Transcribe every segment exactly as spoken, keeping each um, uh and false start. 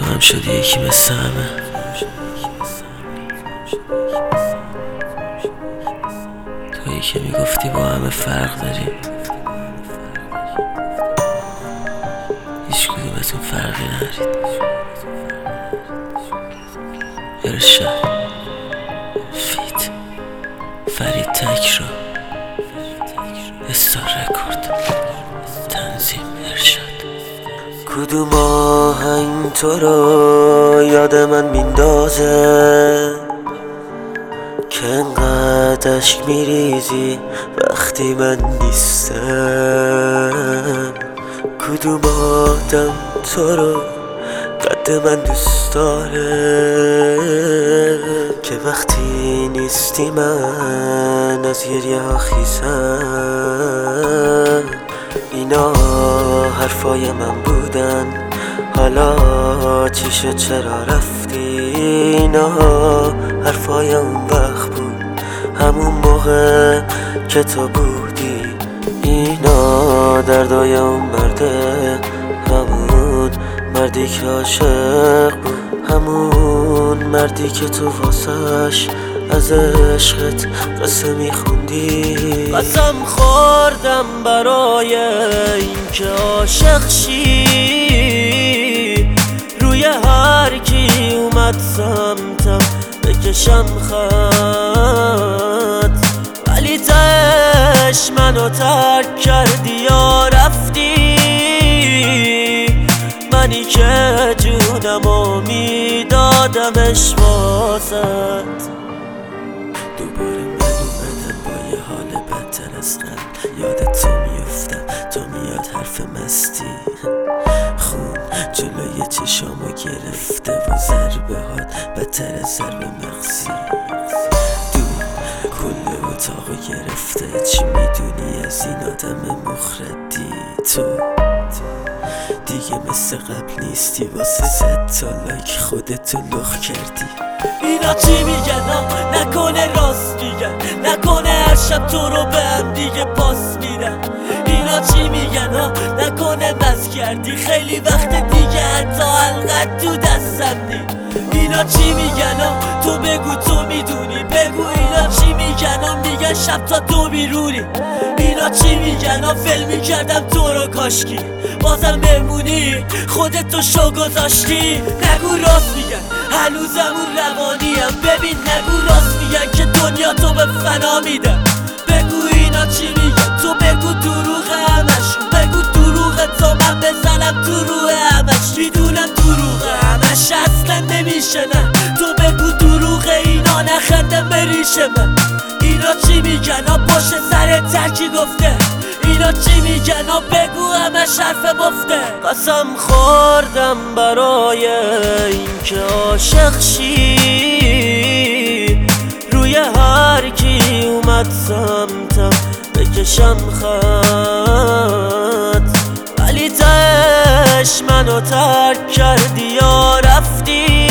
تو هم شدی یکی مثل همه. تویی که میگفتی با همه فرق داریم، هیچ کدومتون فرقی ندارید. ارشاد، فیت، فرید تکرا، استار رکورد، تنظیم ارشاد. کدوم آهنگ تو رو یاد من میندازه که انقدر اشک میریزی وقتی من نیستم؟ کدوم آدم تو رو قد من دوست داره که وقتی نیستی من از گریه ها خیزم؟ اینا حرفای من بودن، حالا چی شد چرا رفتی؟ اینا حرفای اون وقت بود، همون موقع که تو بودی. اینا دردای اون مرده، همون مردی که عاشق بود، همون مردی که تو واسش از عشقت قصه میخوندی. قسم خوردم برای این که عاشق شی، روی هر کی اومد سمتم بکشم خط، ولی تش منو ترک کردی یا رفتی. منی که جونمو میدادمش واسط، دوباره من اومدم با یه حال بدتر از قبل. یادت تو میفتم، تو میاد حرف مستی، خون جلوی چشامو گرفته و ضربه هات بدتر از ضربه مغزی. دود کل اتاقو گرفته، چی میدونی از این آدم مخردی؟ تو دیگه مثل قبل نیستی، واسه صد تا لایک خودتو لخ کردی. اینا چی میگن؟ نکنه راست میگن، نکنه هر شب تو رو به هم دیگه پاس میرن. اینا چی میگن؟ نکنه بس کردی خیلی وقت دیگه حتی حلقت تو دستم نی. اینا چی میگن؟ تو بگو تو میدونی، بگو اینا چی میگن؟ میگن شب تا تو بیرونی. اینا چی میگن؟ فیلم میکردم تو رو کاشکی، بازم بمونی خودتو شو گذاشتی. نگو راست میگن، هنوزمون روانیم، ببین نگو راست میگن که دنیا تو به فنا میدن. بگو اینا چی میگن؟ تو بگو دروغ همشون، بگو دروغ تو من بزنم تو روح همش. میدونم دروغ همش اصلا نمیشه، نه تو بگو دروغ اینا نخنده بریشه من. اینا چی میگن؟ پشت سر ترکی گفته. اینا چی میگن؟ بگو همش حرف مفته. قسم خوردم برای این که عاشق شی، روی هر کی اومد سمتم بکشم خط، ولی تش منو ترک کردی یا رفتی.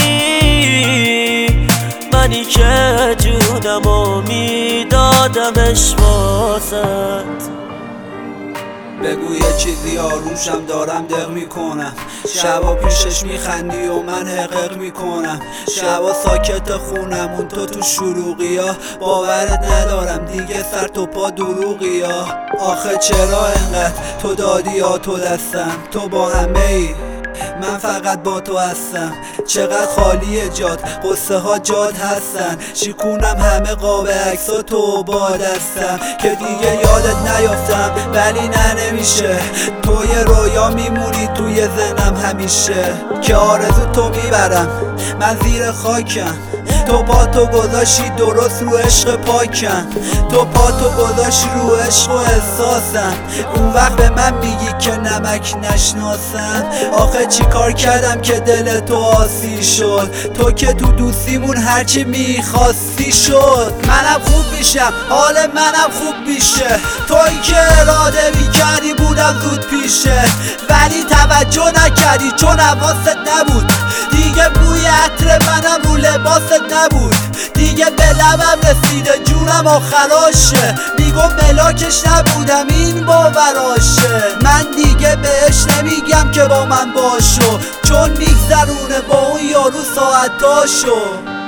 منی که جونمو میدادمش واسط. بگو یه چیزی آروشم دارم دق میکنم، شبا پیشش میخندی و من حقق میکنم. شبا ساکت خونم اون تو تو شروعی ها، باورت ندارم دیگه سر تو پا دروغی ها. آخه چرا انقدر تو دادی یا تو دستم؟ تو با همه ای من فقط با تو هستم. چقدر خالیه جات، قصه ها جات هستن، شیکونم همه قاب عکسا تو با دستم که دیگه یادت نیافتم. ولی نه نمیشه، تو یه رویا میمونی توی ذهنم همیشه، که آرزو تو میبرم من زیر خاکم. تو پا تو گذاشی درست رو عشق پاکم، تو پا تو گذاشی رو عشق و احساسم. اون وقت به من میگی که نمک نشناسم. آخه چی کار کردم که دل تو آسی شد؟ تو که تو دوستیمون هرچی میخواستی شد. منم خوب میشم، حال منم خوب میشه، توی که اراده میکردی بودم زود پیشه، ولی توجه نکردی چون حواست نبود. دیگه بوی عطر منم رو لباست نبود، دیگه به لبم رسیده جونم آخراشه. میگم ملاکش نبودم این باور براشه. من دیگه بهش نمیگم که با من باشو، چون میگذرونه با اون یارو ساعتاشو.